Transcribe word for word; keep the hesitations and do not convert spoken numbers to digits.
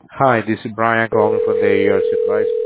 Hi, this is Brian calling from the A R S Advice.